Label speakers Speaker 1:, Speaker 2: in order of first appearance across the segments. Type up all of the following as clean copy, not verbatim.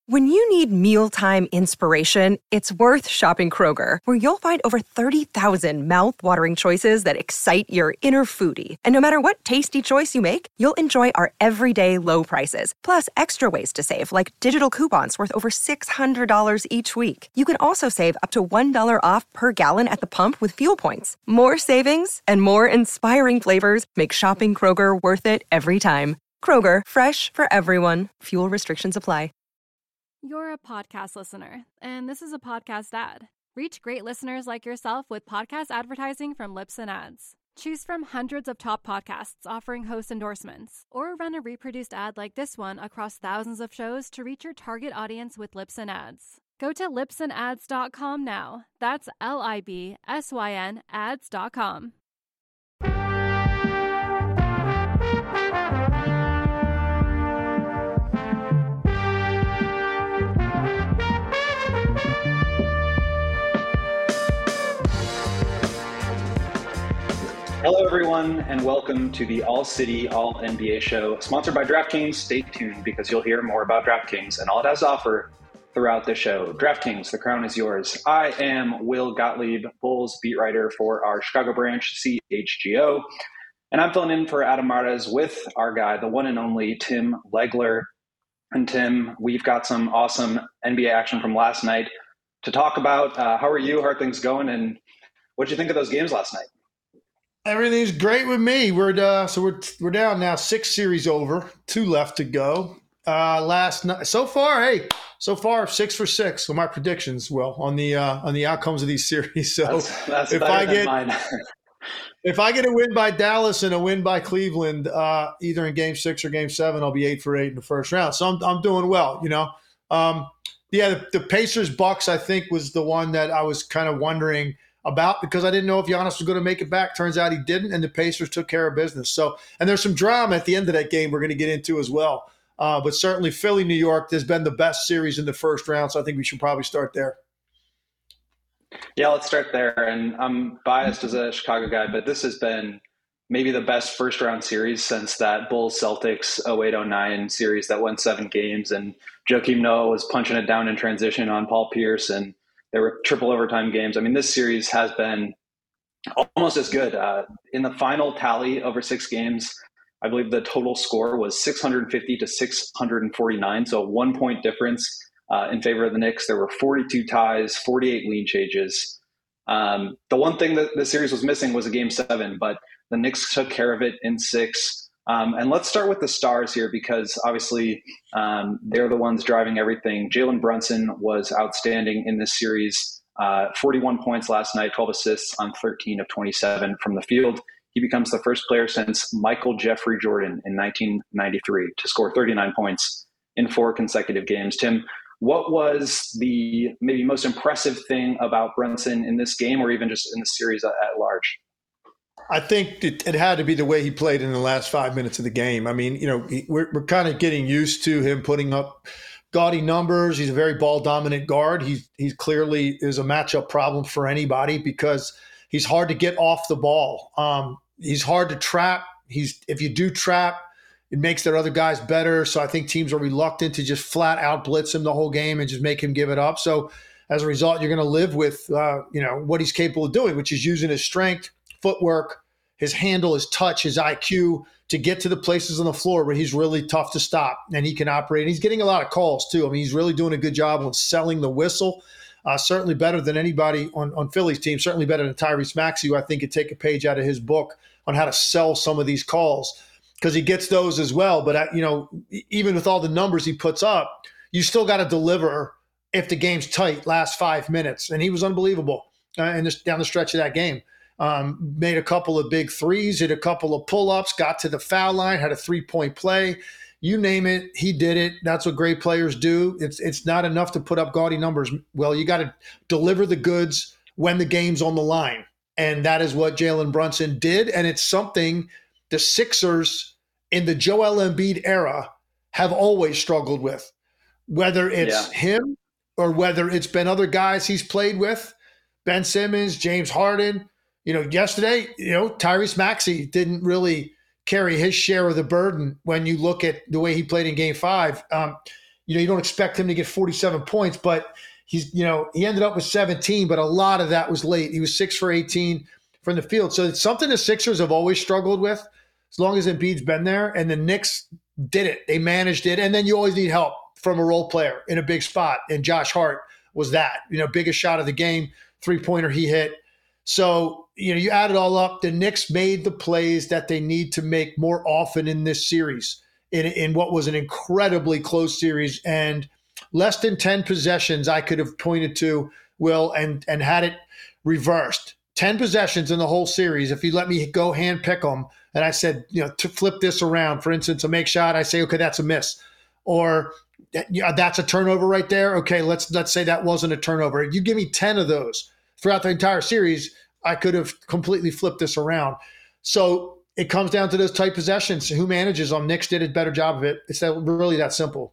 Speaker 1: When you need mealtime inspiration, it's worth shopping Kroger, where you'll find over 30,000 mouth-watering choices that excite your inner foodie. And no matter what tasty choice you make, you'll enjoy our everyday low prices, plus extra ways to save, like digital coupons worth over $600 each week. You can also save up to $1 off per gallon at the pump with fuel points. More savings and more inspiring flavors make shopping Kroger worth it every time. Kroger, fresh for everyone. Fuel restrictions apply.
Speaker 2: You're a podcast listener, and this is a podcast ad. Reach great listeners like yourself with podcast advertising from Libsyn Ads. Choose from hundreds of top podcasts offering host endorsements, or run a reproduced ad like this one across thousands of shows to reach your target audience with Libsyn Ads. Go to libsynads.com now. That's LIBSYN ads.com.
Speaker 3: Hello, everyone, and welcome to the All City, All NBA show, sponsored by DraftKings. Stay tuned because you'll hear more about DraftKings and all it has to offer throughout the show. DraftKings, the crown is yours. I am Will Gottlieb, Bulls beat writer for our Chicago branch, CHGO, and I'm filling in for Adam Martez with our guy, the one and only Tim Legler. And Tim, we've got some awesome NBA action from last night to talk about. How are you? How are things going? And what did you think of those games last night?
Speaker 4: Everything's great with me. We're down now 6 series over, 2 left to go. Last night, so far 6 for 6 on my predictions. Well, on the outcomes of these series. So
Speaker 3: that's
Speaker 4: if I get a win by Dallas and a win by Cleveland, either in Game 6 or Game 7, I'll be 8 for 8 in the first round. So I'm doing well. The Pacers Bucks I think was the one that I was kind of wondering about because I didn't know if Giannis was going to make it back. Turns out he didn't, and the Pacers took care of business. So, and there's some drama at the end of that game we're going to get into as well. But certainly Philly, New York has been the best series in the first round, so I think we should probably start there.
Speaker 3: Yeah, let's start there. And I'm biased as a Chicago guy, but this has been maybe the best first-round series since that Bulls-Celtics 08-09 series that went 7 games, and Joakim Noah was punching it down in transition on Paul Pierce, and there were triple overtime games. I mean, this series has been almost as good. In the final tally over 6 games, I believe the total score was 650 to 649, so a 1-point difference in favor of the Knicks. There were 42 ties, 48 lead changes. The one thing that the series was missing was a Game 7, but the Knicks took care of it in 6. And let's start with the stars here because obviously they're the ones driving everything. Jalen Brunson was outstanding in this series. 41 points last night, 12 assists on 13 of 27 from the field. He becomes the first player since Michael Jeffrey Jordan in 1993 to score 39 points in 4 consecutive games. Tim, what was the maybe most impressive thing about Brunson in this game or even just in the series at large?
Speaker 4: I think it had to be the way he played in the last 5 minutes of the game. I mean, we're kind of getting used to him putting up gaudy numbers. He's a very ball-dominant guard. He's clearly is a matchup problem for anybody because he's hard to get off the ball. He's hard to trap. If you do trap, it makes their other guys better. So I think teams are reluctant to just flat out blitz him the whole game and just make him give it up. So as a result, you're going to live with what he's capable of doing, which is using his strength, footwork, his handle, his touch, his IQ to get to the places on the floor where he's really tough to stop and he can operate. And he's getting a lot of calls too. I mean, he's really doing a good job on selling the whistle. Certainly better than anybody on Philly's team, certainly better than Tyrese Maxey, who I think could take a page out of his book on how to sell some of these calls because he gets those as well. But, even with all the numbers he puts up, you still got to deliver if the game's tight, last 5 minutes. And he was unbelievable down the stretch of that game. Made a couple of big threes, hit a couple of pull-ups, got to the foul line, had a 3-point play. You name it, he did it. That's what great players do. It's not enough to put up gaudy numbers. Well, you got to deliver the goods when the game's on the line. And that is what Jalen Brunson did. And it's something the Sixers in the Joel Embiid era have always struggled with, whether it's him or whether it's been other guys he's played with, Ben Simmons, James Harden. Yesterday, Tyrese Maxey didn't really carry his share of the burden when you look at the way he played in Game 5. you don't expect him to get 47 points, but he ended up with 17, but a lot of that was late. He was 6 for 18 from the field. So it's something the Sixers have always struggled with as long as Embiid's been there, and the Knicks did it. They managed it, and then you always need help from a role player in a big spot, and Josh Hart was that, biggest shot of the game, three-pointer he hit. So, you add it all up, the Knicks made the plays that they need to make more often in this series, in what was an incredibly close series, and less than 10 possessions I could have pointed to, Will, and had it reversed. 10 possessions in the whole series. If you let me go hand pick them, and I said, to flip this around, for instance, a make shot, I say, okay, that's a miss. Or that's a turnover right there. Okay, let's say that wasn't a turnover. You give me 10 of those throughout the entire series, I could have completely flipped this around. So it comes down to those tight possessions. Who manages them? Knicks did a better job of it. It's really that simple.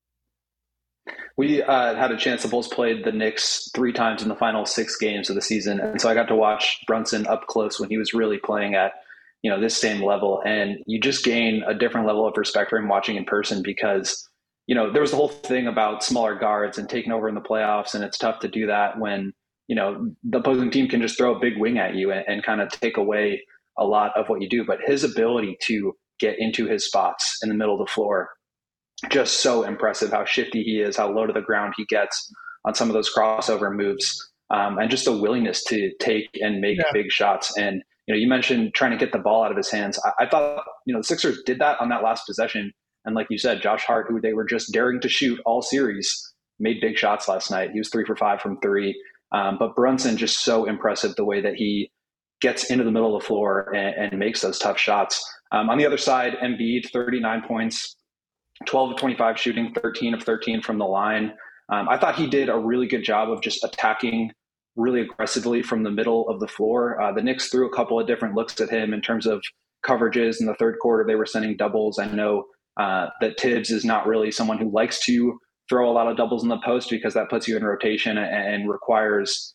Speaker 3: We had a chance. The Bulls played the Knicks 3 times in the final 6 games of the season. And so I got to watch Brunson up close when he was really playing at, this same level. And you just gain a different level of respect for him watching in person because, there was the whole thing about smaller guards and taking over in the playoffs. And it's tough to do that when, the opposing team can just throw a big wing at you and kind of take away a lot of what you do. But his ability to get into his spots in the middle of the floor, just so impressive how shifty he is, how low to the ground he gets on some of those crossover moves, and just a willingness to take and make big shots. And, you mentioned trying to get the ball out of his hands. I thought, the Sixers did that on that last possession. And like you said, Josh Hart, who they were just daring to shoot all series, made big shots last night. He was 3 for 5 from 3. But Brunson, just so impressive the way that he gets into the middle of the floor and makes those tough shots. On the other side, Embiid, 39 points, 12 of 25 shooting, 13 of 13 from the line. I thought he did a really good job of just attacking really aggressively from the middle of the floor. The Knicks threw a couple of different looks at him in terms of coverages. In the third quarter, they were sending doubles. I know that Tibbs is not really someone who likes to throw a lot of doubles in the post because that puts you in rotation and requires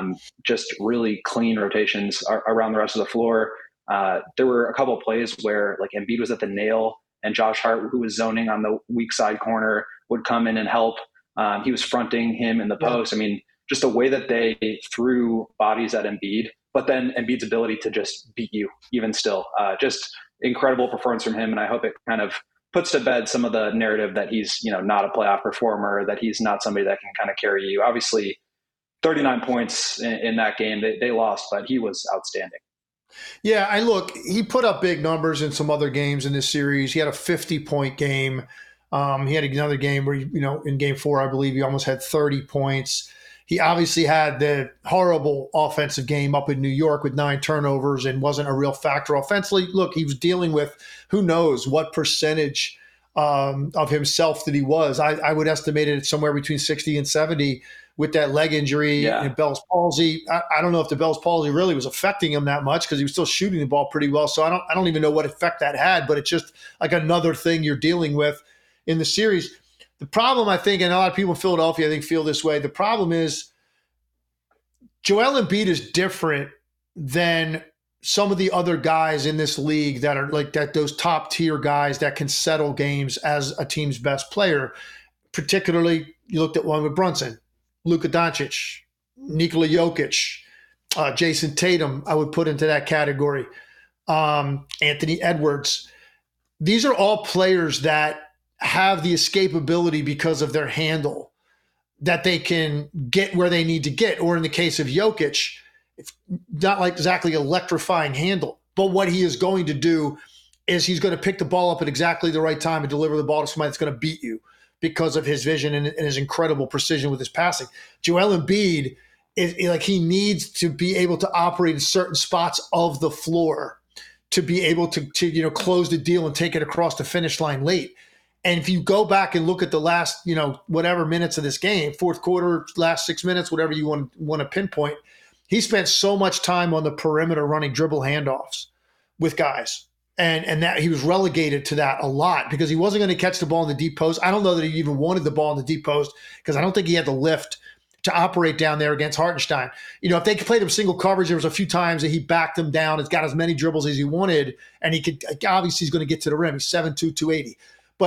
Speaker 3: just really clean rotations around the rest of the floor. There were a couple of plays where like Embiid was at the nail and Josh Hart, who was zoning on the weak side corner, would come in and help. He was fronting him in the post. I mean, just the way that they threw bodies at Embiid, but then Embiid's ability to just beat you even still. Just incredible performance from him. And I hope it kind of puts to bed some of the narrative that he's, not a playoff performer, that he's not somebody that can kind of carry you. Obviously, 39 points in that game. They lost, but he was outstanding.
Speaker 4: Yeah, he put up big numbers in some other games in this series. He had a 50-point game. He had another game where, in game 4, I believe he almost had 30 points. He obviously had the horrible offensive game up in New York with 9 turnovers and wasn't a real factor offensively. Look, he was dealing with who knows what percentage of himself that he was. I would estimate it somewhere between 60 and 70 with that leg injury and Bell's palsy. I don't know if the Bell's palsy really was affecting him that much because he was still shooting the ball pretty well. So I don't even know what effect that had, but it's just like another thing you're dealing with in the series. The problem, I think, and a lot of people in Philadelphia, I think, feel this way. The problem is Joel Embiid is different than some of the other guys in this league that are like that, those top tier guys that can settle games as a team's best player. Particularly, you looked at one with Brunson, Luka Doncic, Nikola Jokic, Jason Tatum, I would put into that category. Anthony Edwards. These are all players that have the escapability because of their handle, that they can get where they need to get. Or in the case of Jokic, it's not like exactly electrifying handle, but what he is going to do is he's going to pick the ball up at exactly the right time and deliver the ball to somebody that's going to beat you because of his vision and his incredible precision with his passing. Joel Embiid is like, he needs to be able to operate in certain spots of the floor to be able to close the deal and take it across the finish line late. And if you go back and look at the last, whatever minutes of this game, fourth quarter, last 6 minutes, whatever you want to pinpoint, he spent so much time on the perimeter running dribble handoffs with guys. And that he was relegated to that a lot because he wasn't going to catch the ball in the deep post. I don't know that he even wanted the ball in the deep post because I don't think he had the lift to operate down there against Hartenstein. If they played him single coverage, there was a few times that he backed them down. It's got as many dribbles as he wanted, and he could, obviously he's going to get to the rim. He's 7'2", 280. But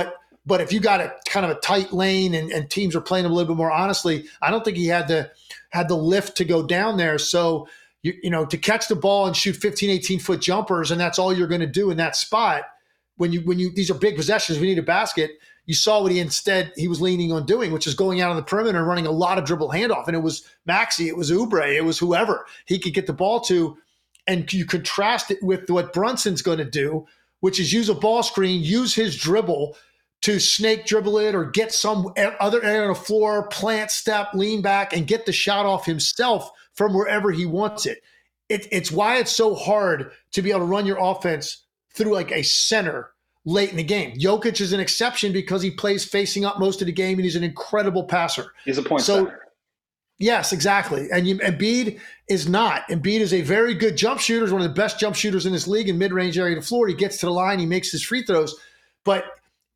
Speaker 4: But if you got a kind of a tight lane and teams are playing him a little bit more honestly, I don't think he had the lift to go down there. So, to catch the ball and shoot 15, 18-foot jumpers, and that's all you're going to do in that spot, when you these are big possessions, we need a basket. You saw what he was leaning on doing, which is going out on the perimeter and running a lot of dribble handoff. And it was Maxey, it was Oubre, it was whoever he could get the ball to. And you contrast it with what Brunson's going to do, which is use a ball screen, use his dribble to snake dribble it or get some other area on the floor, plant, step, lean back, and get the shot off himself from wherever he wants it. It's why it's so hard to be able to run your offense through like a center late in the game. Jokic is an exception because he plays facing up most of the game, and he's an incredible passer.
Speaker 3: He's a point center.
Speaker 4: Yes, exactly. And Embiid is not. Embiid is a very good jump shooter. He's one of the best jump shooters in this league in mid-range area of the floor. He gets to the line. He makes his free throws. But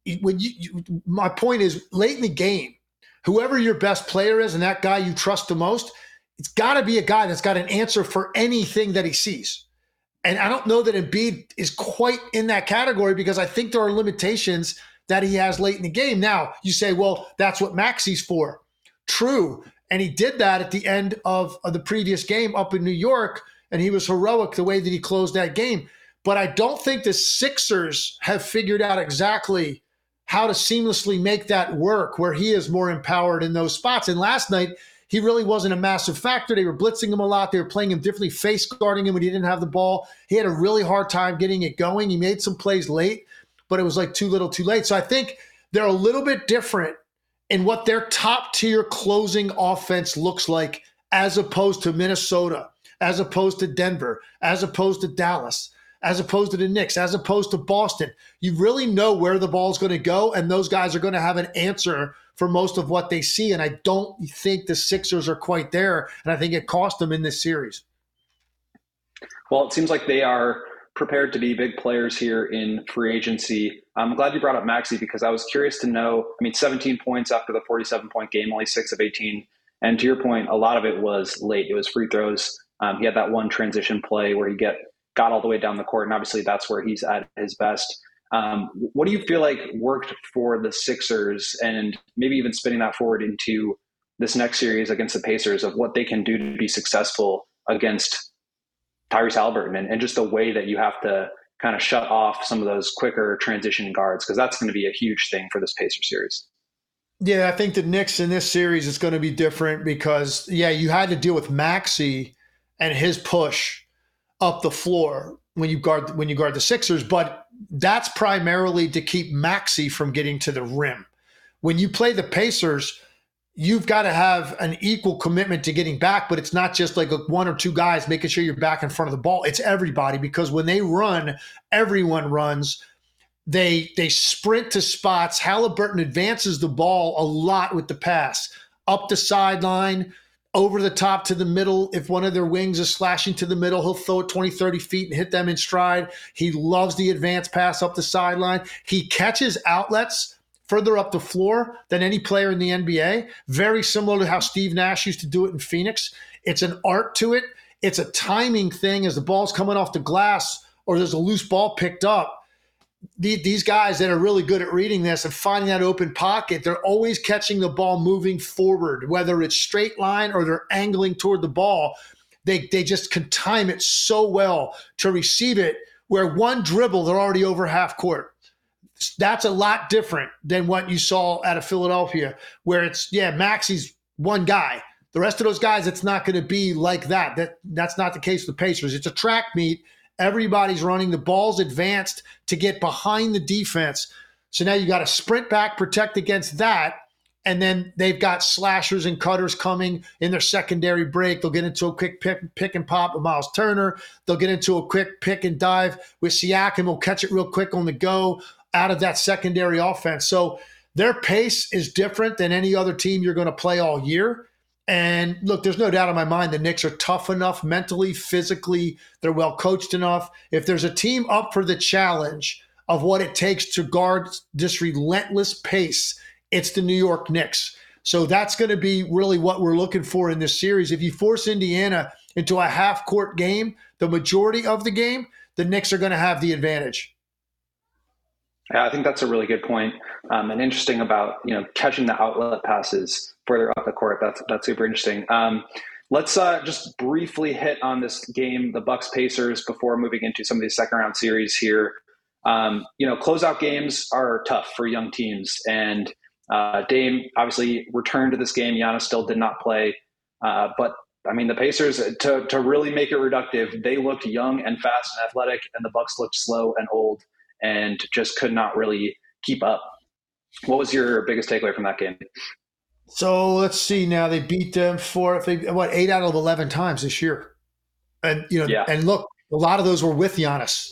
Speaker 4: my point is, late in the game, whoever your best player is and that guy you trust the most, it's got to be a guy that's got an answer for anything that he sees. And I don't know that Embiid is quite in that category because I think there are limitations that he has late in the game. Now, you say, well, that's what Maxey's for. True. And he did that at the end of the previous game up in New York, and he was heroic the way that he closed that game. But I don't think the Sixers have figured out exactly how to seamlessly make that work where he is more empowered in those spots. And last night, he really wasn't a massive factor. They were blitzing him a lot. They were playing him differently, face guarding him when he didn't have the ball. He had a really hard time getting it going. He made some plays late, but it was like too little too late. So I think they're a little bit different in what their top tier closing offense looks like as opposed to Minnesota, as opposed to Denver, as opposed to Dallas, as opposed to the Knicks, as opposed to Boston. You really know where the ball's going to go, and those guys are going to have an answer for most of what they see. And I don't think the Sixers are quite there, and I think it cost them in this series.
Speaker 3: Well, it seems like they are prepared to be big players here in free agency. I'm glad you brought up Maxey because I was curious to know, 17 points after the 47-point game, only 6 of 18. And to your point, a lot of it was late. It was free throws. He had that one transition play where he got all the way down the court, and obviously that's where he's at his best. What do you feel like worked for the Sixers, and maybe even spinning that forward into this next series against the Pacers, of what they can do to be successful against Tyrese Haliburton and just the way that you have to kind of shut off some of those quicker transition guards, because that's going to be a huge thing for this Pacer series.
Speaker 4: Yeah, I think the Knicks in this series is going to be different because, you had to deal with Maxey and his push up the floor when you guard the Sixers, but that's primarily to keep Maxey from getting to the rim. When you play the Pacers, you've got to have an equal commitment to getting back, but it's not just like one or two guys making sure you're back in front of the ball. It's everybody, because when they run, everyone runs. They sprint to spots. Haliburton advances the ball a lot with the pass. Up the sideline, over the top to the middle. If one of their wings is slashing to the middle, he'll throw it 20, 30 feet and hit them in stride. He loves the advanced pass up the sideline. He catches outlets further up the floor than any player in the NBA. Very similar to how Steve Nash used to do it in Phoenix. It's an art to it. It's a timing thing as the ball's coming off the glass or there's a loose ball picked up. These guys that are really good at reading this and finding that open pocket, they're always catching the ball moving forward, whether it's straight line or they're angling toward the ball. They just can time it so well to receive it, where one dribble, they're already over half court. That's a lot different than what you saw out of Philadelphia, where it's, Maxey's one guy. The rest of those guys, it's not going to be like that. That's not the case with the Pacers. It's a track meet. Everybody's running. The ball's advanced to get behind the defense. So now you got to sprint back, protect against that. And then they've got slashers and cutters coming in their secondary break. They'll get into a quick pick and pop with Miles Turner. They'll get into a quick pick and dive with Siakam. Will catch it real quick on the go out of that secondary offense. So their pace is different than any other team you're going to play all year. And look, there's no doubt in my mind the Knicks are tough enough mentally, physically. They're well coached enough. If there's a team up for the challenge of what it takes to guard this relentless pace, it's the New York Knicks. So that's going to be really what we're looking for in this series. If you force Indiana into a half-court game, the majority of the game, the Knicks are going to have the advantage.
Speaker 3: Yeah, I think that's a really good point, and interesting about catching the outlet passes further up the court. That's super interesting. Let's just briefly hit on this game, the Bucks Pacers, before moving into some of these second round series here. Closeout games are tough for young teams, and Dame obviously returned to this game. Giannis still did not play, but I mean, the Pacers, to really make it reductive, they looked young and fast and athletic, and the Bucks looked slow and old and just could not really keep up. What was your biggest takeaway from that game?
Speaker 4: So let's see. Now they beat them 8 out of 11 times this year, and and look, a lot of those were with Giannis.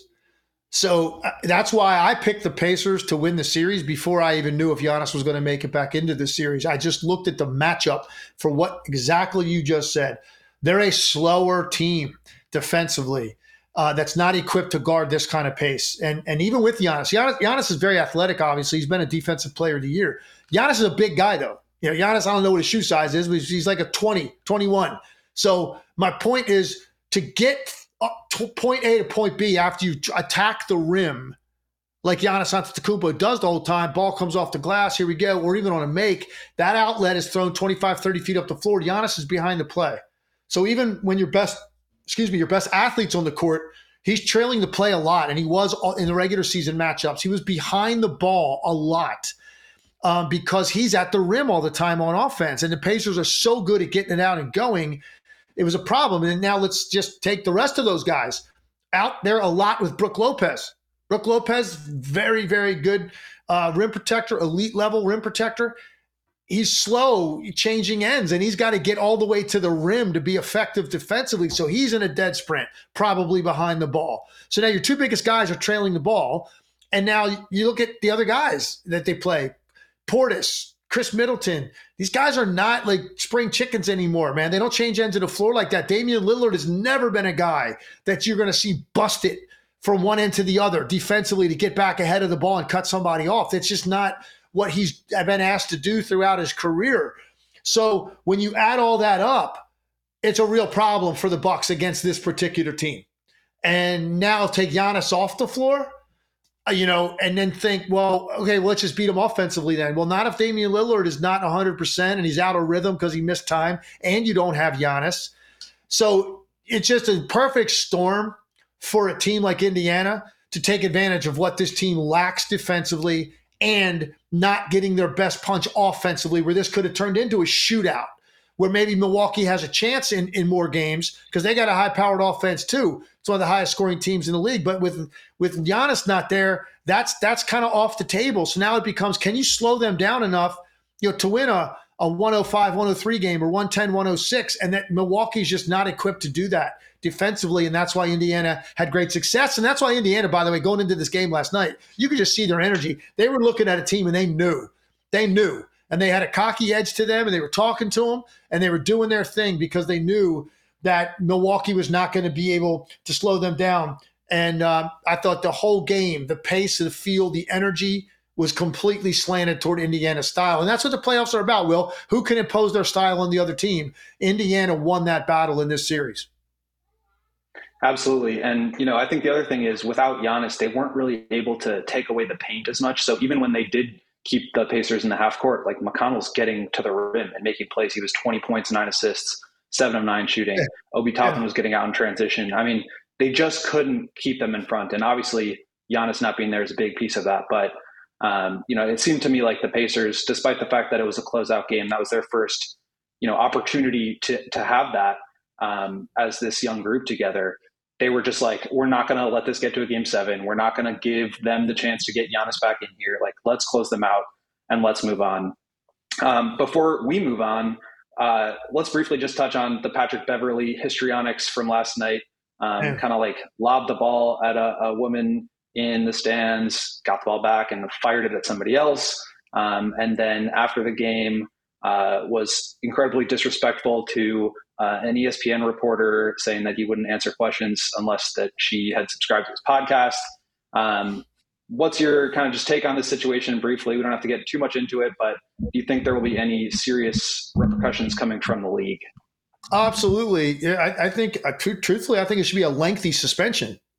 Speaker 4: So that's why I picked the Pacers to win the series before I even knew if Giannis was going to make it back into the series. I just looked at the matchup for what exactly you just said. They're a slower team defensively that's not equipped to guard this kind of pace. And even with Giannis is very athletic, obviously. He's been a defensive player of the year. Giannis is a big guy, though. Giannis, I don't know what his shoe size is, but he's like a 20, 21. So my point is to get point A to point B after you attack the rim, like Giannis Antetokounmpo does the whole time. Ball comes off the glass. Here we go. We're even on a make. That outlet is thrown 25, 30 feet up the floor. Giannis is behind the play. So even when your best athlete's on the court, he's trailing the play a lot. And he was in the regular season matchups. He was behind the ball a lot because he's at the rim all the time on offense. And the Pacers are so good at getting it out and going. It was a problem. And now let's just take the rest of those guys out there a lot with Brook Lopez. Brook Lopez, very, very good rim protector, elite level rim protector. He's slow changing ends, and he's got to get all the way to the rim to be effective defensively. So he's in a dead sprint, probably behind the ball. So now your two biggest guys are trailing the ball. And now you look at the other guys that they play. Portis, Chris Middleton, these guys are not like spring chickens anymore, man. They don't change ends of the floor like that. Damian Lillard has never been a guy that you're going to see busted from one end to the other defensively to get back ahead of the ball and cut somebody off. It's just not what he's been asked to do throughout his career. So when you add all that up, it's a real problem for the Bucks against this particular team. And now take Giannis off the floor, and then think, well, okay, let's just beat him offensively then. Well, not if Damian Lillard is not 100% and he's out of rhythm because he missed time and you don't have Giannis. So it's just a perfect storm for a team like Indiana to take advantage of what this team lacks defensively and not getting their best punch offensively, where this could have turned into a shootout, where maybe Milwaukee has a chance in more games because they got a high-powered offense too. It's one of the highest-scoring teams in the league. But with Giannis not there, that's kind of off the table. So now it becomes, can you slow them down enough to win a 105-103 game or 110-106? And that Milwaukee's just not equipped to do that defensively, and that's why Indiana had great success. And that's why Indiana, by the way, going into this game last night, you could just see their energy. They were looking at a team, and they knew. And they had a cocky edge to them, and they were talking to them, and they were doing their thing because they knew that Milwaukee was not going to be able to slow them down. And I thought the whole game, the pace of the field, the energy was completely slanted toward Indiana's style. And that's what the playoffs are about, Will. Who can impose their style on the other team? Indiana won that battle in this series.
Speaker 3: Absolutely. And, I think the other thing is without Giannis, they weren't really able to take away the paint as much. So even when they did keep the Pacers in the half court, like McConnell's getting to the rim and making plays. He was 20 points, 9 assists, 7 of 9 shooting. Obi Toppin was getting out in transition. I mean, they just couldn't keep them in front. And obviously Giannis not being there is a big piece of that. But, it seemed to me like the Pacers, despite the fact that it was a closeout game, that was their first, opportunity to have that as this young group together. They were just like, we're not going to let this get to a game 7. We're not going to give them the chance to get Giannis back in here. Like, let's close them out and let's move on. Before we move on, let's briefly just touch on the Patrick Beverley histrionics from last night. Kind of like lobbed the ball at a woman in the stands, got the ball back and fired it at somebody else. And then after the game, was incredibly disrespectful to an ESPN reporter, saying that he wouldn't answer questions unless that she had subscribed to his podcast. What's your kind of just take on this situation briefly? We don't have to get too much into it, but do you think there will be any serious repercussions coming from the league?
Speaker 4: Absolutely. Yeah, I think truthfully, I think it should be a lengthy suspension.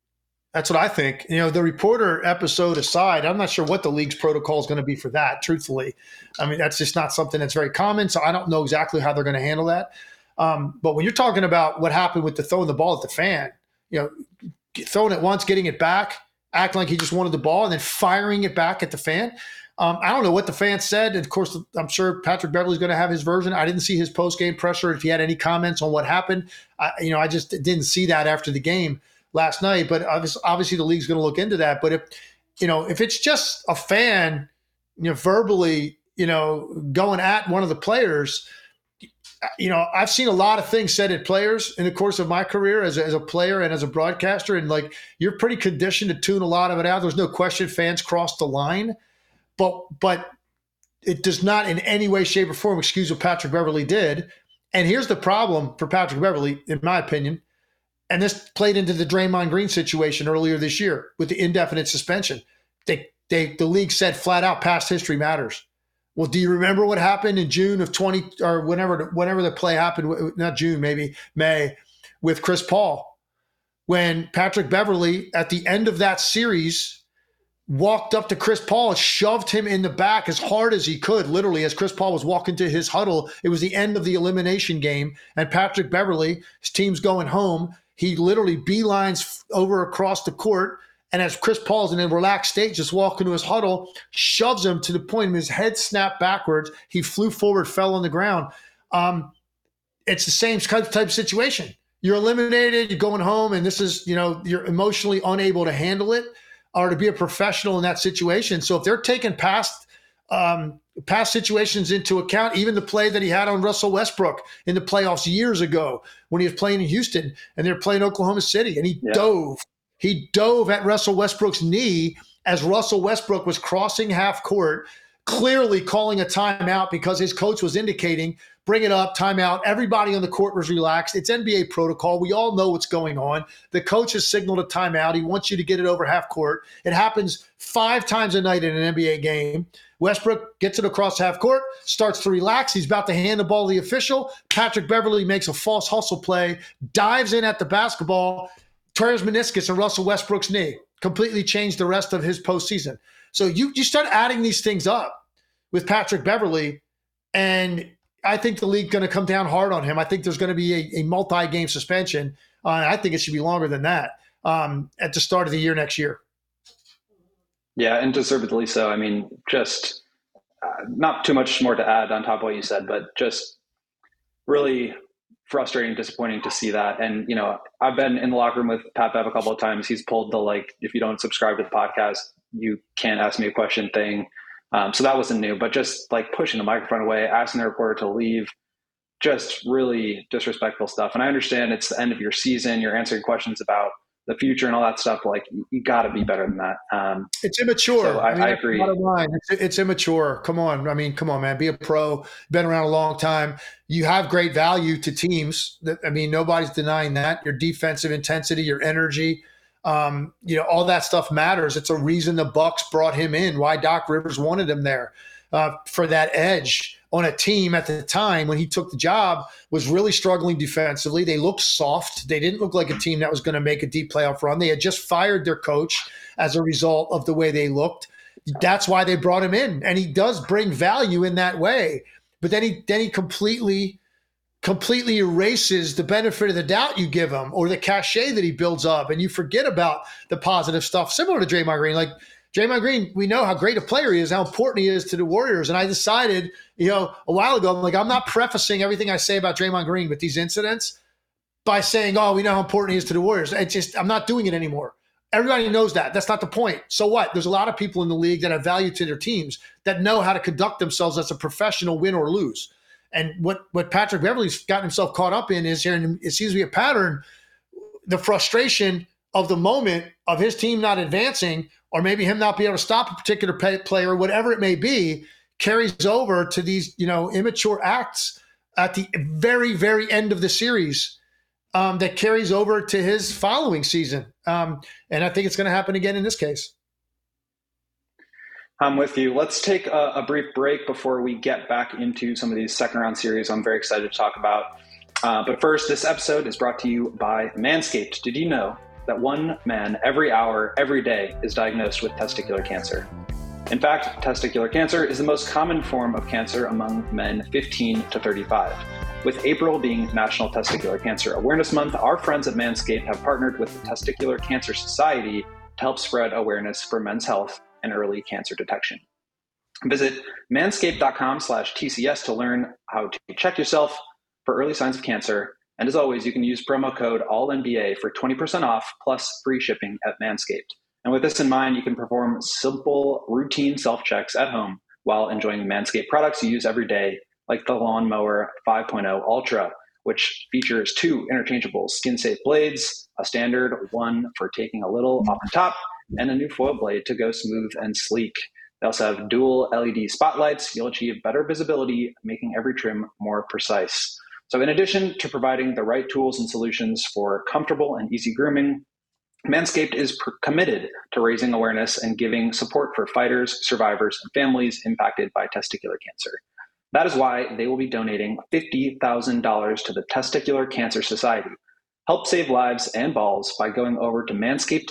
Speaker 4: That's what I think. The reporter episode aside, I'm not sure what the league's protocol is going to be for that, truthfully. I mean, that's just not something that's very common, so I don't know exactly how they're going to handle that. But when you're talking about what happened with the throwing the ball at the fan, throwing it once, getting it back, acting like he just wanted the ball, and then firing it back at the fan. I don't know what the fan said. And of course, I'm sure Patrick Beverley's going to have his version. I didn't see his post-game presser if he had any comments on what happened. I just didn't see that after the game last night. But obviously the league's going to look into that. But if it's just a fan, verbally, going at one of the players, I've seen a lot of things said at players in the course of my career as a player and as a broadcaster. And you're pretty conditioned to tune a lot of it out. There's no question fans cross the line. But it does not in any way, shape, or form excuse what Patrick Beverley did. And here's the problem for Patrick Beverley, in my opinion, and this played into the Draymond Green situation earlier this year with the indefinite suspension. The league said flat out, past history matters. Well, do you remember what happened in June of 20 or whenever the play happened? Not June, maybe May, with Chris Paul, when Patrick Beverley at the end of that series walked up to Chris Paul and shoved him in the back as hard as he could, literally, as Chris Paul was walking to his huddle. It was the end of the elimination game, and Patrick Beverley, his team's going home. He literally beelines over across the court, and as Chris Paul's in a relaxed state, just walking to his huddle, shoves him to the point of his head snapped backwards. He flew forward, fell on the ground. It's the same type of situation. You're eliminated, you're going home, and this is, you're emotionally unable to handle it, or to be a professional in that situation. So if they're taking past situations into account, even the play that he had on Russell Westbrook in the playoffs years ago when he was playing in Houston and they were playing Oklahoma City, and he dove at Russell Westbrook's knee as Russell Westbrook was crossing half court, clearly calling a timeout because his coach was indicating, bring it up, timeout. Everybody on the court was relaxed. It's NBA protocol. We all know what's going on. The coach has signaled a timeout. He wants you to get it over half court. It happens 5 times a night in an NBA game. Westbrook gets it across half court, starts to relax. He's about to hand the ball to the official. Patrick Beverley makes a false hustle play, dives in at the basketball, tears meniscus in Russell Westbrook's knee, completely changed the rest of his postseason. So you start adding these things up with Patrick Beverley, and I think the league's going to come down hard on him. I think there's going to be a multi-game suspension. I think it should be longer than that at the start of the year next year.
Speaker 3: Yeah, and deservedly so. I mean, just not too much more to add on top of what you said, but just really frustrating, disappointing to see that. And, I've been in the locker room with Pat Bev a couple of times. He's pulled the, if you don't subscribe to the podcast, you can't ask me a question thing. So that wasn't new, but just pushing the microphone away, asking the reporter to leave, just really disrespectful stuff. And I understand it's the end of your season. You're answering questions about the future and all that stuff. You got to be better than that. It's
Speaker 4: immature.
Speaker 3: So I agree.
Speaker 4: It's immature. Come on, man. Be a pro. Been around a long time. You have great value to teams. Nobody's denying that. Your defensive intensity, your energy, all that stuff matters. It's a reason the Bucks brought him in, why Doc Rivers wanted him there, for that edge on a team at the time when he took the job was really struggling defensively. They looked soft. They didn't look like a team that was going to make a deep playoff run. They had just fired their coach as a result of the way they looked. That's why they brought him in. And he does bring value in that way. But then he completely erases the benefit of the doubt you give him or the cachet that he builds up. And you forget about the positive stuff, similar to Draymond Green. Draymond Green, we know how great a player he is, how important he is to the Warriors. And I decided, a while ago, I'm not prefacing everything I say about Draymond Green with these incidents by saying, we know how important he is to the Warriors. I'm not doing it anymore. Everybody knows that. That's not the point. So what? There's a lot of people in the league that have value to their teams that know how to conduct themselves as a professional, win or lose. And what Patrick Beverley's gotten himself caught up in is here, and it seems to be a pattern, the frustration of the moment of his team not advancing, or maybe him not being able to stop a particular player, whatever it may be, carries over to these, immature acts at the very, very end of the series that carries over to his following season. And I think it's going to happen again in this case.
Speaker 3: I'm with you. Let's take a brief break before we get back into some of these second round series I'm very excited to talk about. But first, this episode is brought to you by Manscaped. Did you know that one man every hour, every day is diagnosed with testicular cancer. In fact, testicular cancer is the most common form of cancer among men 15 to 35. With April being National Testicular Cancer Awareness Month, our friends at Manscaped have partnered with the Testicular Cancer Society to help spread awareness for men's health and early cancer detection. Visit manscaped.com/TCS to learn how to check yourself for early signs of cancer. And as always, you can use promo code ALLNBA for 20% off plus free shipping at Manscaped. And with this in mind, you can perform simple, routine self-checks at home while enjoying Manscaped products you use every day, like the Lawnmower 5.0 Ultra, which features 2 interchangeable skin-safe blades, a standard one for taking a little off the top, and a new foil blade to go smooth and sleek. They also have dual LED spotlights. You'll achieve better visibility, making every trim more precise. So in addition to providing the right tools and solutions for comfortable and easy grooming, Manscaped is committed to raising awareness and giving support for fighters, survivors, and families impacted by testicular cancer. That is why they will be donating $50,000 to the Testicular Cancer Society. Help save lives and balls by going over to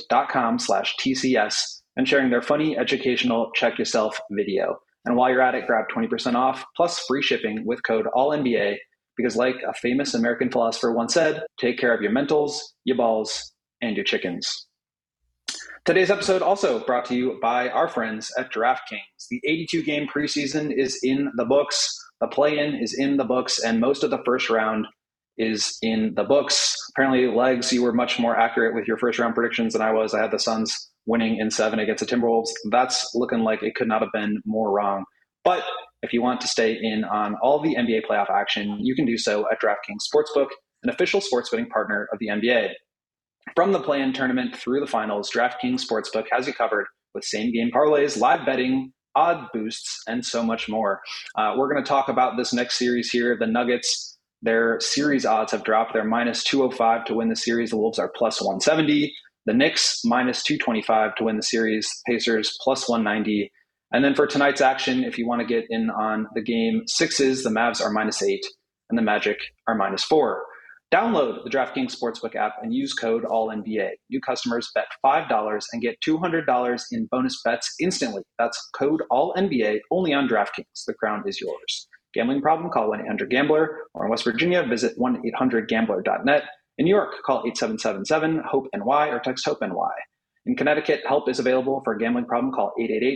Speaker 3: manscaped.com/TCS and sharing their funny, educational check yourself video. And while you're at it, grab 20% off plus free shipping with code ALLNBA, because like a famous American philosopher once said, take care of your mentals, your balls, and your chickens. Today's episode also brought to you by our friends at DraftKings. The 82-game preseason is in the books, the play-in is in the books, and most of the first round is in the books. Apparently, Legs, you were much more accurate with your first round predictions than I was. I had the Suns winning in 7 against the Timberwolves. That's looking like it could not have been more wrong. But if you want to stay in on all the NBA playoff action, you can do so at DraftKings Sportsbook, an official sports betting partner of the NBA. From the play-in tournament through the finals, DraftKings Sportsbook has you covered with same-game parlays, live betting, odd boosts, and so much more. We're going to talk about this next series here. The Nuggets, their series odds have dropped. They're minus 205 to win the series. The Wolves are plus 170. The Knicks, minus 225 to win the series. Pacers, plus 190. And then for tonight's action, if you want to get in on the game sixes, the Mavs are minus 8 and the Magic are minus 4. Download the DraftKings Sportsbook app and use code ALLNBA. New customers bet $5 and get $200 in bonus bets instantly. That's code ALLNBA only on DraftKings. The crown is yours. Gambling problem? Call 1-800-GAMBLER. Or in West Virginia, visit 1-800-GAMBLER.net. In New York, call 877-HOPE-NY or text HOPE-NY. In Connecticut, help is available for a gambling problem. Call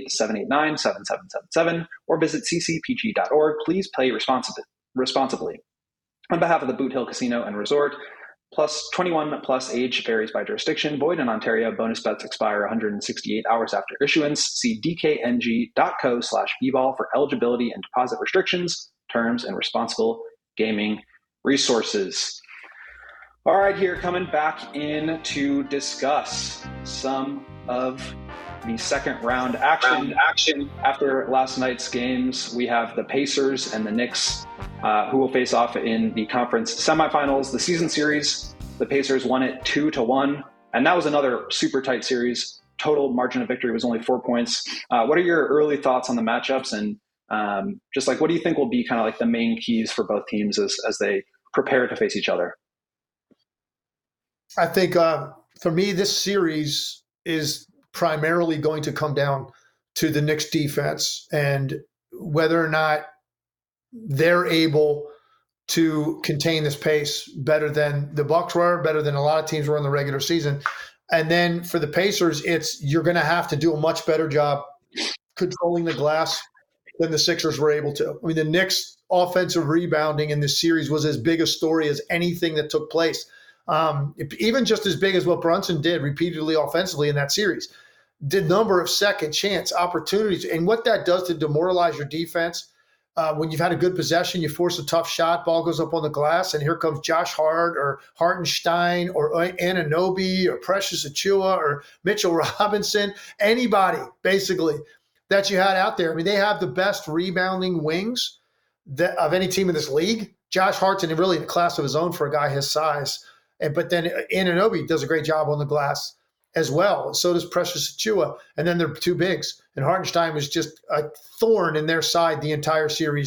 Speaker 3: 888-789-7777 or visit ccpg.org. Please play responsibly. On behalf of the Boot Hill Casino and Resort, plus 21 plus age varies by jurisdiction. Void in Ontario. Bonus bets expire 168 hours after issuance. See dkng.co/bball for eligibility and deposit restrictions, terms, and responsible gaming resources. All right, here coming back in to discuss some of the second round action. After last night's games, we have the Pacers and the Knicks who will face off in the conference semifinals. The season series, the Pacers won it 2-1, and that was another super tight series. Total margin of victory was only 4 points. What are your early thoughts on the matchups, and just like what do you think will be kind of like the main keys for both teams as they prepare to face each other?
Speaker 4: I think for me, this series is primarily going to come down to the Knicks defense and whether or not they're able to contain this pace better than the Bucks were, better than a lot of teams were in the regular season. And then for the Pacers, you're going to have to do a much better job controlling the glass than the Sixers were able to. I mean, the Knicks' offensive rebounding in this series was as big a story as anything that took place. Even just as big as what Brunson did repeatedly offensively in that series. The number of second chance opportunities and what that does to demoralize your defense. When you've had a good possession, you force a tough shot, ball goes up on the glass, and here comes Josh Hart or Hartenstein or Anunoby or Precious Achiuwa or Mitchell Robinson, anybody basically that you had out there. I mean, they have the best rebounding wings of any team in this league. Josh Hart's really in a class of his own for a guy his size. But then Anunoby does a great job on the glass as well. So does Precious Achiuwa. And then they're two bigs. And Hartenstein was just a thorn in their side the entire series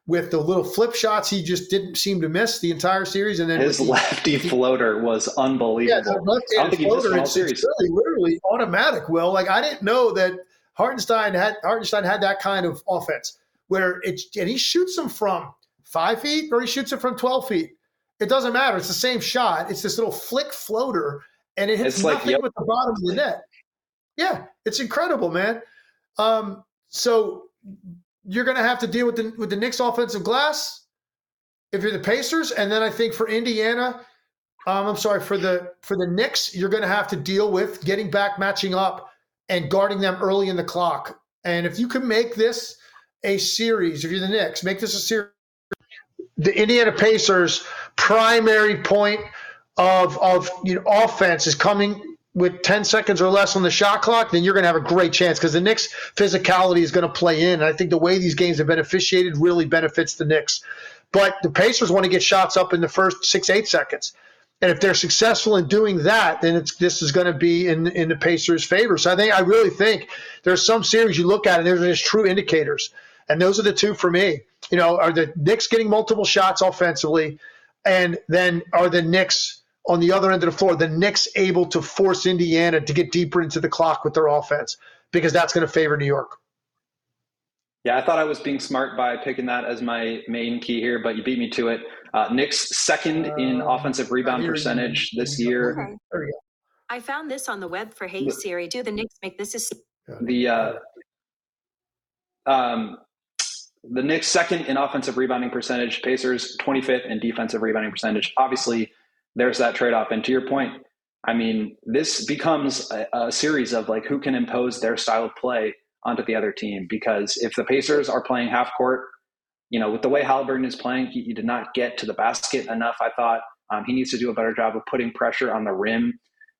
Speaker 4: with the little flip shots he just didn't seem to miss the entire series. And then
Speaker 3: his lefty floater was unbelievable.
Speaker 4: Yeah, the left-handed floater, it's really literally automatic, Will. Like, I didn't know that Hartenstein had that kind of offense where and he shoots them from 5 feet or he shoots it from 12 feet. It doesn't matter. It's the same shot. It's this little flick floater, and it hits nothing but the bottom of the net. Yeah, it's incredible, man. So you're going to have to deal with the Knicks offensive glass if you're the Pacers, and then I think for Indiana, for the Knicks, you're going to have to deal with getting back, matching up, and guarding them early in the clock. And if you can make this a series, if you're the Knicks, make this a series. The Indiana Pacers' primary point of offense is coming with 10 seconds or less on the shot clock, then you're going to have a great chance because the Knicks' physicality is going to play in. And I think the way these games have been officiated really benefits the Knicks. But the Pacers want to get shots up in the first 6-8 seconds. And if they're successful in doing that, then this is going to be in the Pacers' favor. So I really think there's some series you look at and there's just true indicators. And those are the two for me. Are the Knicks getting multiple shots offensively? And then are the Knicks on the other end of the floor, the Knicks able to force Indiana to get deeper into the clock with their offense? Because that's going to favor New York.
Speaker 3: Yeah, I thought I was being smart by picking that as my main key here, but you beat me to it. Knicks second in offensive rebound percentage this year.
Speaker 5: Okay. There we go. I found this on the web for Hayes Siri. Do the Knicks make this
Speaker 3: The Knicks second in offensive rebounding percentage, Pacers 25th in defensive rebounding percentage. Obviously, there's that trade-off. And to your point, I mean, this becomes a series of like who can impose their style of play onto the other team. Because if the Pacers are playing half court, with the way Haliburton is playing, he did not get to the basket enough, I thought. He needs to do a better job of putting pressure on the rim.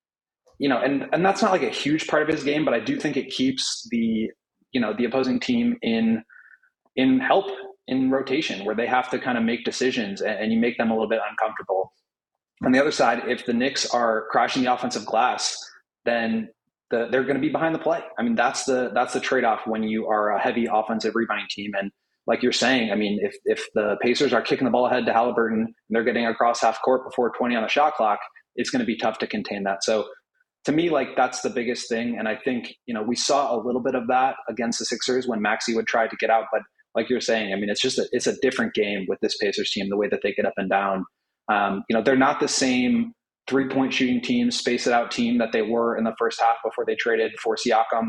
Speaker 3: And that's not like a huge part of his game, but I do think it keeps the opposing team in help in rotation where they have to kind of make decisions and you make them a little bit uncomfortable. On the other side, if the Knicks are crashing the offensive glass, then they're going to be behind the play. I mean, that's the trade-off when you are a heavy offensive rebounding team. And like you're saying, I mean, if the Pacers are kicking the ball ahead to Haliburton and they're getting across half court before 20 on the shot clock, it's going to be tough to contain that. So to me, like that's the biggest thing. And I think, we saw a little bit of that against the Sixers when Maxey would try to get out. But like you're saying, I mean, it's a different game with this Pacers team, the way that they get up and down. They're not the same 3-point shooting team, space it out team that they were in the first half before they traded for Siakam.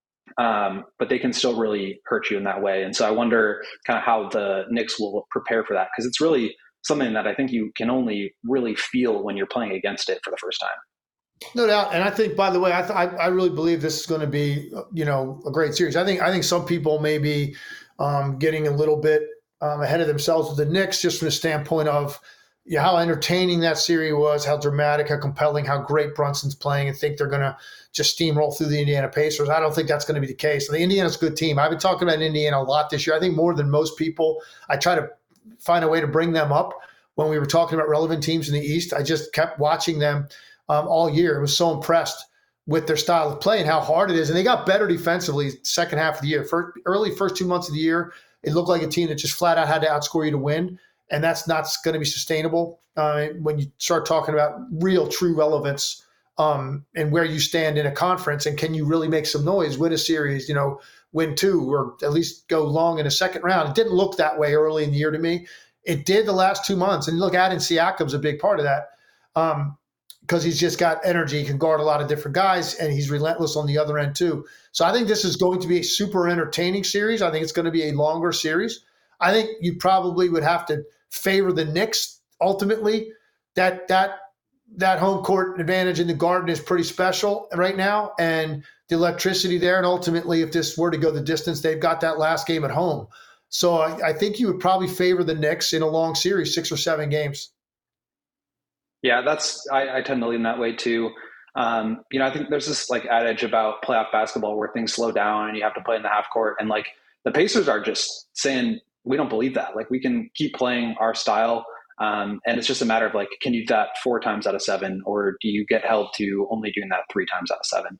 Speaker 3: But they can still really hurt you in that way. And so I wonder kind of how the Knicks will prepare for that, because it's really something that I think you can only really feel when you're playing against it for the first time.
Speaker 4: No doubt. And I think, by the way, I really believe this is going to be, a great series. I think some people may be getting a little bit ahead of themselves with the Knicks just from the standpoint of how entertaining that series was, how dramatic, how compelling, how great Brunson's playing, and think they're going to just steamroll through the Indiana Pacers. I don't think that's going to be the case. The Indiana's a good team. I've been talking about Indiana a lot this year. I think more than most people. I try to find a way to bring them up when we were talking about relevant teams in the East. I just kept watching them all year. I was so impressed with their style of play and how hard it is. And they got better defensively second half of the year. First 2 months of the year, it looked like a team that just flat out had to outscore you to win. And that's not going to be sustainable when you start talking about real, true relevance and where you stand in a conference. And can you really make some noise, win a series, win 2, or at least go long in a second round? It didn't look that way early in the year to me. It did the last 2 months. And look, Adin Siakam's a big part of that because he's just got energy. He can guard a lot of different guys, and he's relentless on the other end too. So I think this is going to be a super entertaining series. I think it's going to be a longer series. I think you probably would have to favor the Knicks ultimately. That home court advantage in the Garden is pretty special right now, and the electricity there. And ultimately, if this were to go the distance, they've got that last game at home. So I think you would probably favor the Knicks in a long series, 6 or 7 games.
Speaker 3: Yeah, I tend to lean that way too. I think there's this like adage about playoff basketball where things slow down and you have to play in the half court. And like the Pacers are just saying, we don't believe that. Like we can keep playing our style. And it's just a matter of like, can you do that 4 times out of 7, or do you get held to only doing that 3 times out of 7?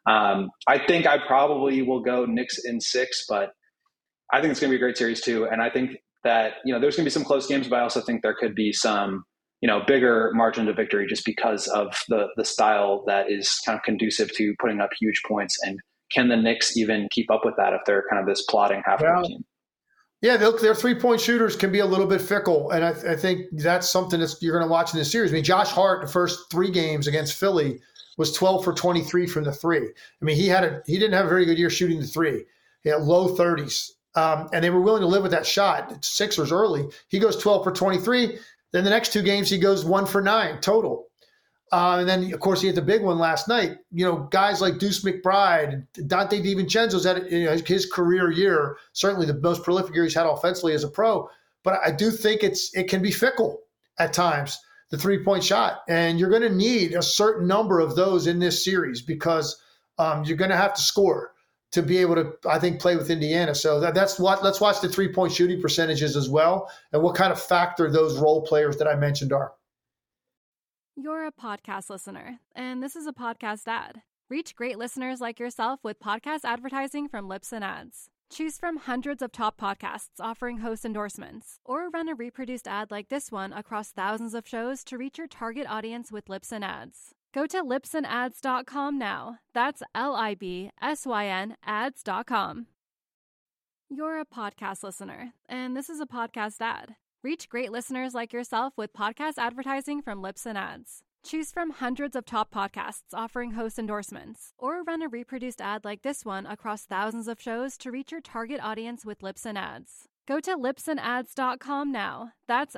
Speaker 3: I think I probably will go Knicks in 6, but I think it's going to be a great series too. And I think that, there's going to be some close games, but I also think there could be some, bigger margin to victory just because of the style that is kind of conducive to putting up huge points. And can the Knicks even keep up with that if they're kind of this plodding half-court team?
Speaker 4: Yeah, their three-point shooters can be a little bit fickle, and I think that's something that you're going to watch in this series. I mean, Josh Hart, the first 3 games against Philly, was 12 for 23 from the three. I mean, he didn't have a very good year shooting the three. He had low 30s, and they were willing to live with that shot. Sixers early, he goes 12 for 23. Then the next 2 games, he goes 1 for 9 total. And then, of course, he had the big one last night. Guys like Deuce McBride, Dante DiVincenzo's had his career year, certainly the most prolific year he's had offensively as a pro. But I do think it can be fickle at times, the three-point shot. And you're going to need a certain number of those in this series because you're going to have to score to be able to, I think, play with Indiana. So let's watch the three-point shooting percentages as well and what kind of factor those role players that I mentioned are.
Speaker 2: You're a podcast listener, and this is a podcast ad. Reach great listeners like yourself with podcast advertising from Libsyn Ads. Choose from hundreds of top podcasts offering host endorsements, or run a reproduced ad like this one across thousands of shows to reach your target audience with Libsyn Ads. Go to libsynads.com now. That's LIBSYN ads.com. You're a podcast listener, and this is a podcast ad. Reach great listeners like yourself with podcast advertising from Libsyn Ads. Choose from hundreds of top podcasts offering host endorsements, or run a reproduced ad like this one across thousands of shows to reach your target audience with Libsyn Ads. Go to libsynads.com now. That's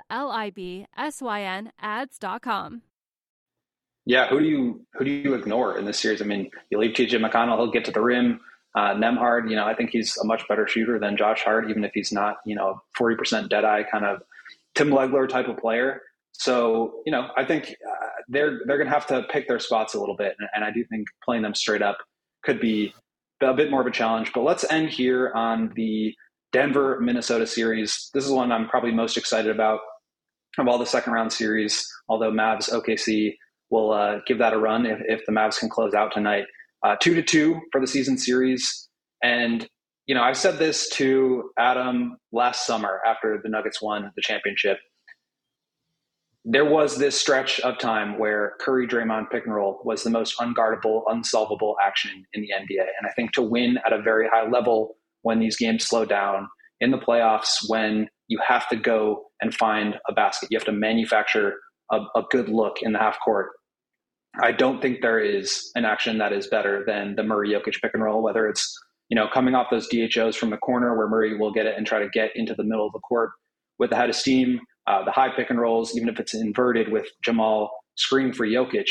Speaker 2: LIBSYN ads.com.
Speaker 3: Yeah, who do you ignore in this series? I mean, you leave TJ McConnell, he'll get to the rim. Nembhard, I think he's a much better shooter than Josh Hart, even if he's not, 40% dead eye kind of Tim Legler type of player. So, I think they're going to have to pick their spots a little bit. And I do think playing them straight up could be a bit more of a challenge. But let's end here on the Denver-Minnesota series. This is one I'm probably most excited about of all the second round series, although Mavs OKC will give that a run if the Mavs can close out tonight. 2-2 for the season series. And, I said this to Adam last summer after the Nuggets won the championship. There was this stretch of time where Curry-Draymond pick and roll was the most unguardable, unsolvable action in the NBA. And I think to win at a very high level when these games slow down in the playoffs, when you have to go and find a basket, you have to manufacture a good look in the half court. I don't think there is an action that is better than the Murray-Jokic pick and roll, whether it's, coming off those DHOs from the corner where Murray will get it and try to get into the middle of the court with the head of steam, the high pick and rolls, even if it's inverted with Jamal screening for Jokic.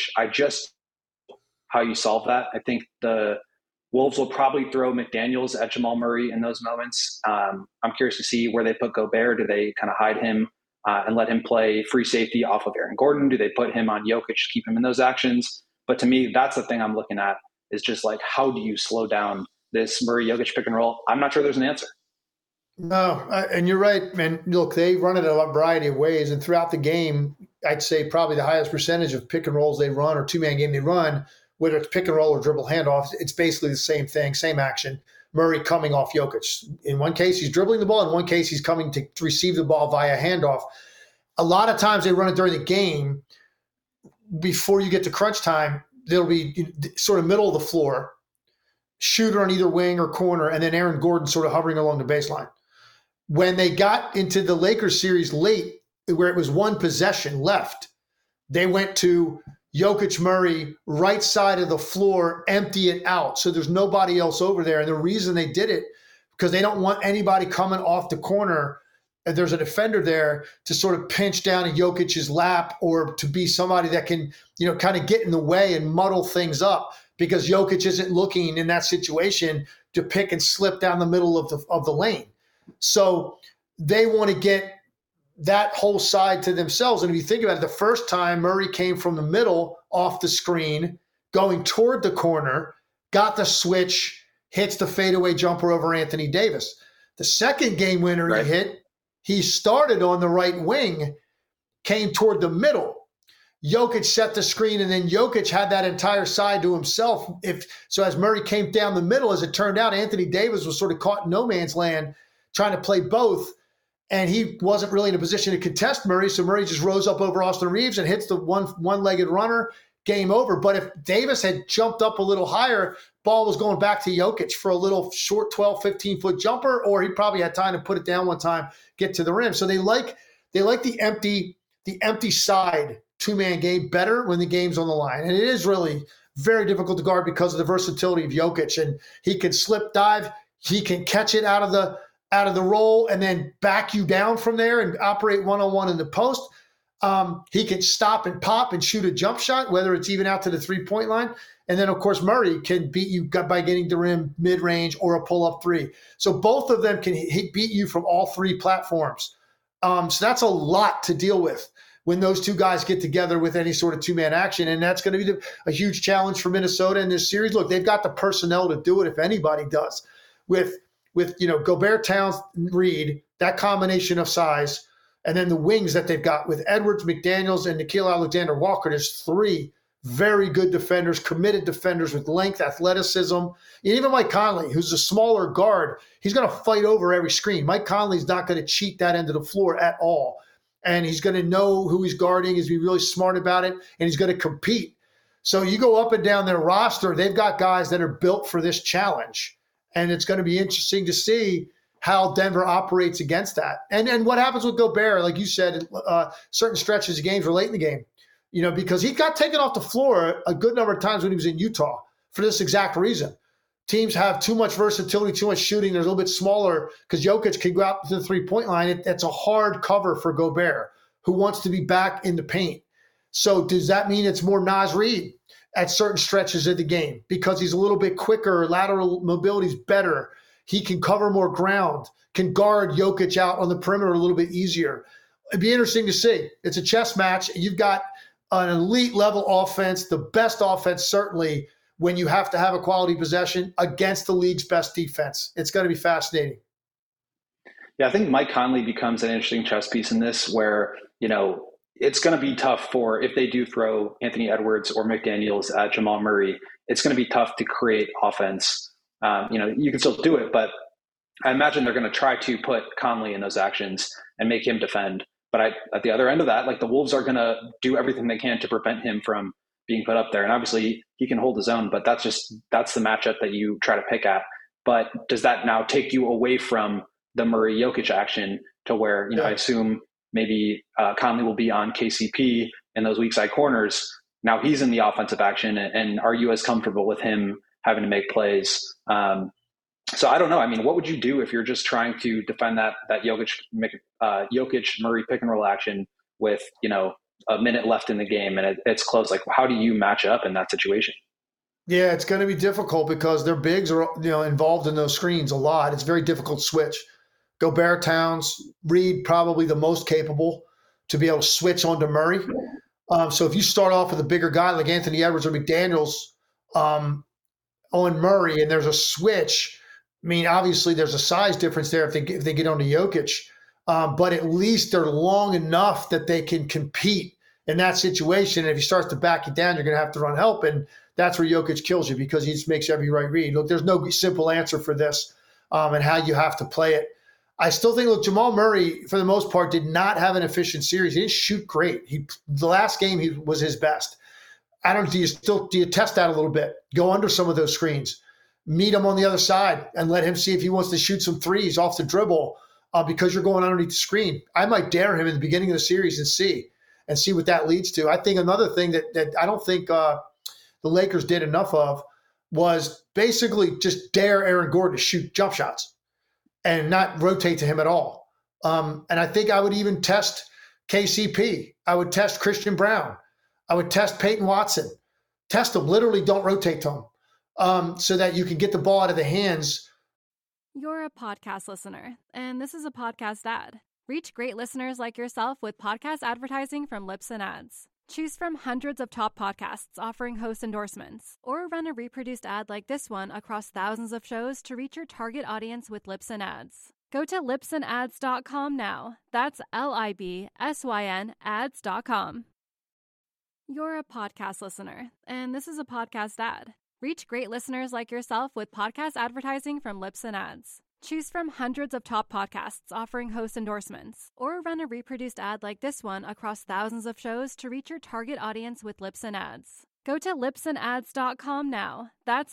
Speaker 3: How you solve that. I think the Wolves will probably throw McDaniels at Jamal Murray in those moments. I'm curious to see where they put Gobert. Do they kind of hide him and let him play free safety off of Aaron Gordon? Do they put him on Jokic to keep him in those actions? But to me, that's the thing I'm looking at is just like, how do you slow down this Murray-Jokic pick and roll? I'm not sure there's an answer.
Speaker 4: No, and you're right, man. Look, they run it a variety of ways, and throughout the game, I'd say probably the highest percentage of pick and rolls they run or two-man game they run, whether it's pick and roll or dribble handoff, it's basically the same thing, same action. Murray coming off Jokic. In one case, he's dribbling the ball. In one case, he's coming to receive the ball via handoff. A lot of times they run it during the game. Before you get to crunch time, there'll be sort of middle of the floor, shooter on either wing or corner, and then Aaron Gordon sort of hovering along the baseline. When they got into the Lakers series late, where it was one possession left, they went to Jokic Murray, right side of the floor, empty it out. So there's nobody else over there. And the reason they did it, because they don't want anybody coming off the corner, and there's a defender there to sort of pinch down in Jokic's lap or to be somebody that can, kind of get in the way and muddle things up, because Jokic isn't looking in that situation to pick and slip down the middle of the lane. So they want to get that whole side to themselves. And if you think about it, the first time Murray came from the middle off the screen, going toward the corner, got the switch, hits the fadeaway jumper over Anthony Davis. The second game winner he hit, he started on the right wing, came toward the middle. Jokic set the screen, and then Jokic had that entire side to himself. So as Murray came down the middle, as it turned out, Anthony Davis was sort of caught in no man's land trying to play both. and he wasn't really in a position to contest Murray. So Murray just rose up over Austin Reeves and hits the one-legged runner. Game over. But if Davis had jumped up a little higher, ball was going back to Jokic for a little short 12, 15-foot jumper, or he probably had time to put it down one time, get to the rim. So they like the empty side two-man game better when the game's on the line. And it is really very difficult to guard because of the versatility of Jokic. And he can slip dive, he can catch it out of the roll and then back you down from there and operate one-on-one in the post. He can stop and pop and shoot a jump shot, whether it's even out to the three-point line. And then, of course, Murray can beat you by getting the rim mid-range or a pull-up three. So both of them can beat you from all three platforms. So that's a lot to deal with when those two guys get together with any sort of two-man action. And that's going to be a huge challenge for Minnesota in this series. Look, they've got the personnel to do it if anybody does. With Gobert, Towns, Reed, that combination of size, and then the wings that they've got with Edwards, McDaniels, and Nickeil Alexander-Walker. There's three very good defenders, committed defenders with length, athleticism. And even Mike Conley, who's a smaller guard, he's going to fight over every screen. Mike Conley's not going to cheat that end of the floor at all. And he's going to know who he's guarding, he's going to be really smart about it, and he's going to compete. So you go up and down their roster, they've got guys that are built for this challenge. And it's going to be interesting to see how Denver operates against that. And what happens with Gobert, like you said, certain stretches of games or late in the game, because he got taken off the floor a good number of times when he was in Utah for this exact reason. Teams have too much versatility, too much shooting. They're a little bit smaller because Jokic can go out to the three-point line. That's a hard cover for Gobert, who wants to be back in the paint. So does that mean it's more Naz Reid at certain stretches of the game because he's a little bit quicker, lateral mobility's better? He can cover more ground, can guard Jokic out on the perimeter a little bit easier. It'd be interesting to see. It's a chess match. You've got an elite level offense, the best offense certainly, when you have to have a quality possession against the league's best defense. It's going to be fascinating.
Speaker 3: Yeah, I think Mike Conley becomes an interesting chess piece in this where, it's going to be tough for, if they do throw Anthony Edwards or McDaniels at Jamal Murray, it's going to be tough to create offense. You can still do it, but I imagine they're going to try to put Conley in those actions and make him defend. But at the other end of that, the Wolves are going to do everything they can to prevent him from being put up there. And obviously he can hold his own, but that's the matchup that you try to pick at. But does that now take you away from the Murray Jokic action to where, I assume maybe Conley will be on KCP in those weak side corners. Now he's in the offensive action, and are you as comfortable with him having to make plays? So I don't know. I mean, what would you do if you're just trying to defend that Jokic Murray pick and roll action with, a minute left in the game and it's close? Like, how do you match up in that situation?
Speaker 4: Yeah, it's going to be difficult because their bigs are, involved in those screens a lot. It's very difficult to switch. Gobert, Towns, Reed, probably the most capable to be able to switch onto Murray. So if you start off with a bigger guy like Anthony Edwards or McDaniels on Murray and there's a switch, I mean, obviously there's a size difference there if they get onto Jokic. But at least they're long enough that they can compete in that situation. And if he starts to back you down, you're going to have to run help. And that's where Jokic kills you because he just makes every right read. Look, there's no simple answer for this and how you have to play it. I still think, Jamal Murray, for the most part, did not have an efficient series. He didn't shoot great. The last game was his best. I don't know, do you test that a little bit? Go under some of those screens. Meet him on the other side and let him see if he wants to shoot some threes off the dribble because you're going underneath the screen. I might dare him in the beginning of the series and see what that leads to. I think another thing that I don't think the Lakers did enough of was basically just dare Aaron Gordon to shoot jump shots and not rotate to him at all. And I think I would even test KCP. I would test Christian Brown. I would test Peyton Watson. Test them. Literally don't rotate to them so that you can get the ball out of the hands.
Speaker 2: You're a podcast listener, and this is a podcast ad. Reach great listeners like yourself with podcast advertising from Libsyn Ads. Choose from hundreds of top podcasts offering host endorsements, or run a reproduced ad like this one across thousands of shows to reach your target audience with Libsyn Ads. Go to libsynads.com now. That's LIBSYN ads.com. You're a podcast listener, and this is a podcast ad. Reach great listeners like yourself with podcast advertising from Libsyn Ads. Choose from hundreds of top podcasts offering host endorsements, or run a reproduced ad like this one across thousands of shows to reach your target audience with Libsyn Ads. Go to libsynads.com now. That's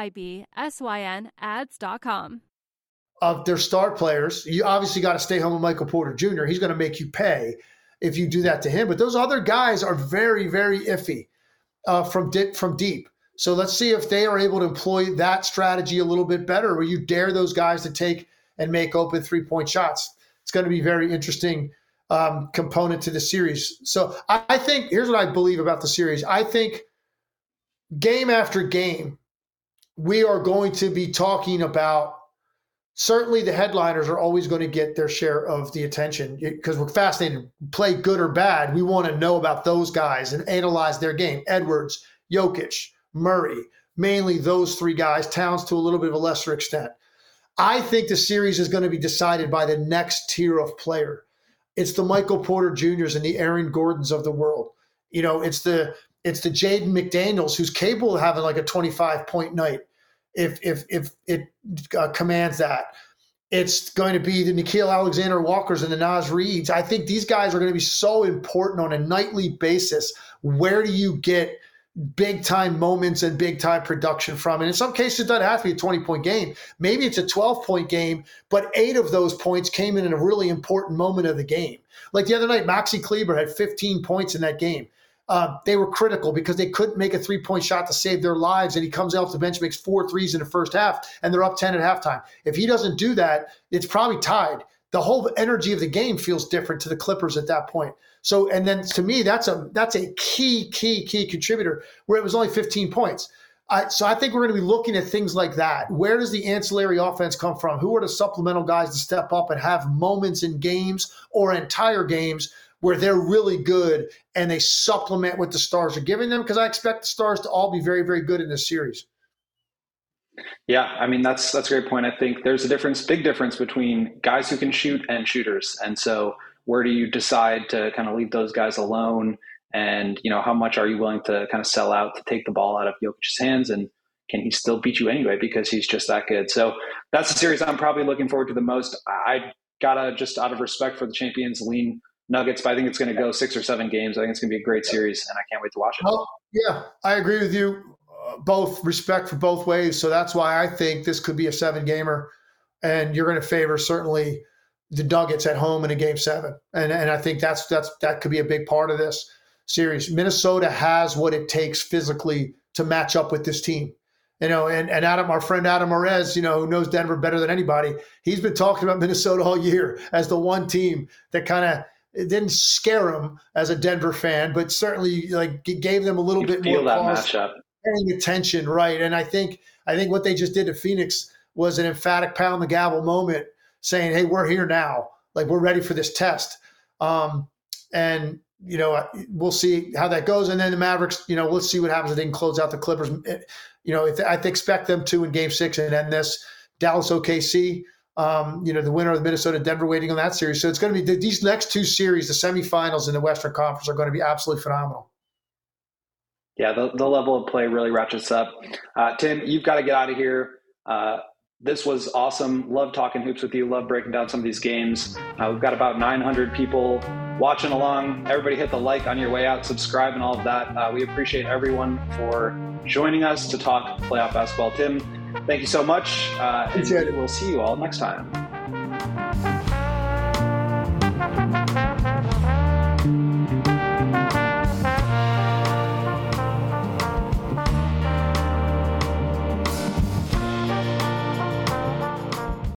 Speaker 2: LIBSYN ads.com.
Speaker 4: Of their star players, you obviously got to stay home with Michael Porter Jr. He's going to make you pay if you do that to him. But those other guys are very, very iffy from deep. So let's see if they are able to employ that strategy a little bit better, where you dare those guys to take and make open 3-point shots. It's going to be a very interesting component to the series. So I think, here's what I believe about the series. I think game after game, we are going to be talking about, certainly the headliners are always going to get their share of the attention because we're fascinated. Play good or bad, we want to know about those guys and analyze their game. Edwards, Jokic, Murray, mainly those three guys, Towns to a little bit of a lesser extent. I think the series is going to be decided by the next tier of player. It's the Michael Porter Jr.'s and the Aaron Gordons of the world. You know, it's the Jaden McDaniels who's capable of having like a 25-point night if it commands that. It's going to be the Nickeil Alexander-Walkers and the Naz Reids. I think these guys are going to be so important on a nightly basis. Where do you get big-time moments and big-time production from? And in some cases, it doesn't have to be a 20-point game. Maybe it's a 12-point game, but 8 of those points came in a really important moment of the game. Like the other night, Maxi Kleber had 15 points in that game. They were critical because they couldn't make a 3-point shot to save their lives, and he comes off the bench, makes 4 threes in the first half, and they're up 10 at halftime. If he doesn't do that, it's probably tied. The whole energy of the game feels different to the Clippers at that point. So, and then to me, that's a key contributor where it was only 15 points. So I think we're going to be looking at things like that. Where does the ancillary offense come from? Who are the supplemental guys to step up and have moments in games or entire games where they're really good and they supplement what the stars are giving them? Because I expect the stars to all be very, very good in this series.
Speaker 3: Yeah, I mean, that's a great point. I think there's a big difference between guys who can shoot and shooters. And so where do you decide to kind of leave those guys alone? And, you know, how much are you willing to kind of sell out to take the ball out of Jokic's hands? And can he still beat you anyway because he's just that good? So that's the series I'm probably looking forward to the most. I gotta, just out of respect for the champions, lean Nuggets, but I think it's going to go 6 or 7 games. I think it's going to be a great series, and I can't wait to watch it.
Speaker 4: Oh, yeah, I agree with you. Both respect for both ways. So that's why I think this could be a 7-gamer, and you're going to favor certainly the Nuggets at home in a Game 7. And I think that could be a big part of this series. Minnesota has what it takes physically to match up with this team. You know, and Adam, our friend Adam Morez, you know, who knows Denver better than anybody, he's been talking about Minnesota all year as the one team that kind of, it didn't scare him as a Denver fan, but certainly like gave them a little bit more
Speaker 3: matchup,
Speaker 4: paying attention, right? And I think what they just did to Phoenix was an emphatic pound the gavel moment, saying, "Hey, we're here now. Like we're ready for this test." And you know, we'll see how that goes. And then the Mavericks, you know, we'll see what happens if they can close out the Clippers. You know, I expect them to in Game 6 and end this. Dallas OKC. You know, the winner of the Minnesota-Denver waiting on that series. So it's going to be these next 2 series, the semifinals in the Western Conference, are going to be absolutely phenomenal.
Speaker 3: Yeah, the level of play really ratchets up. Tim, you've got to get out of here. This was awesome. Love talking hoops with you. Love breaking down some of these games. We've got about 900 people watching along. Everybody hit the like on your way out, subscribe and all of that. We appreciate everyone for joining us to talk playoff basketball. Tim, thank you so much. And we'll see you all next time.